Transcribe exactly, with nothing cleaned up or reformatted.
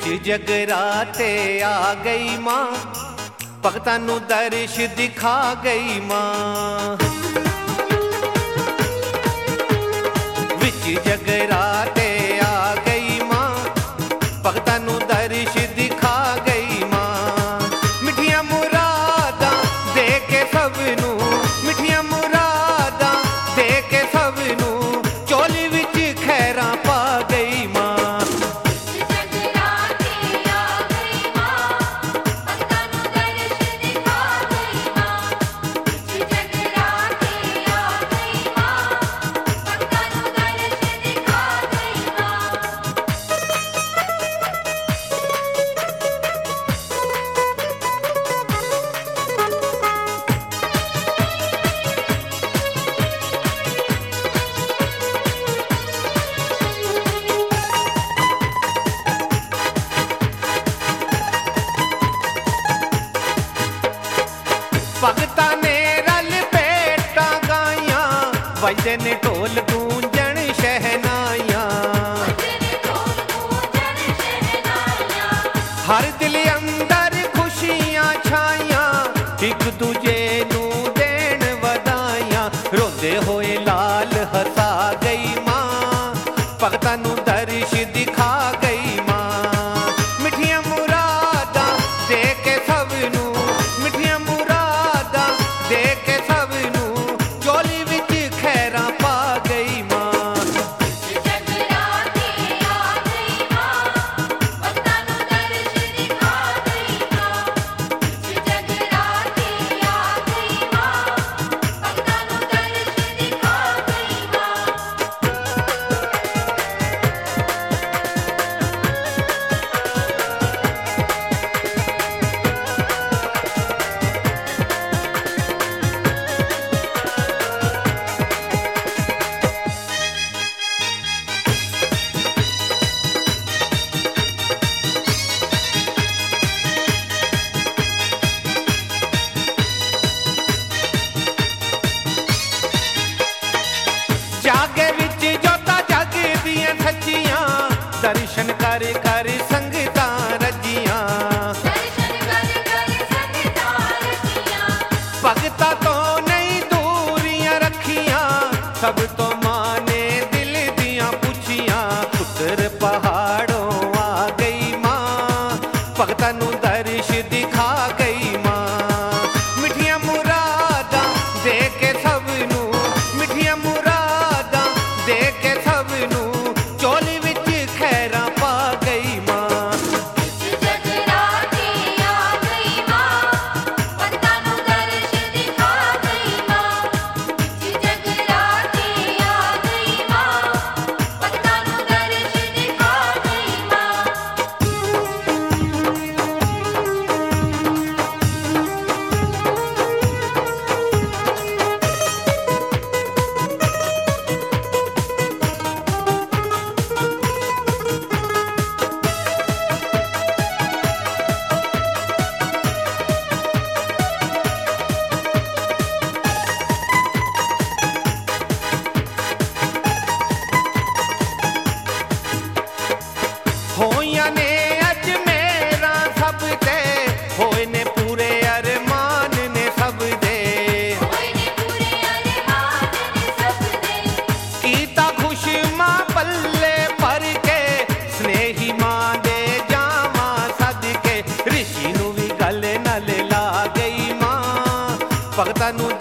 विच जगराते आ गई मां, भगतां नू दर्श दिखा गई मां। विच जगराते आ गई मां, भगतां नू दर्श दिखा गई मां। मिठियां मुरादां दे के सब नू, मिठियां मुरादां दे के सब नू, चोली विच खैरां पा गई मां। भगतां ने रल भेटां गाइयां, बजदे ने ढोल गूंजण शहनाइयां। हर दिल अंदर खुशियां छाइयां, एक दूजे नू देण वधाइयां। रोंदे होए लाल हसा गई मां, भगतां नू दर्श दिखा गई मां। मिठियां मुरादां दे के सब नू, मिठियां मुरादां दे के सब नू, चोली विच खैरां पा गई मां। जागे विच जोता जगदियां सच्चियां, दर्शन कर कर संगतां रजियां। भगतां तो नहीं दूरियां रखियां, सब तो मां ने दिल दियां पुछियां। पुत्र पहाड़ों आ गई मां, भगतां नू दर्श दिखा गई मां। मिठियां मुरादां दे के सब नू, मिठियां मुरादां दे के सब नू, चोली विच खैरां पा गई मां। होइयां ने अज मेरा सब दे, होए ने पूरे अरमान ने सब दे। कीता खुश मां पल्ले भर के, स्नेही मां दे जावां सदके। ऋषि नू भी गल नाल ला गई मां, भगतां नू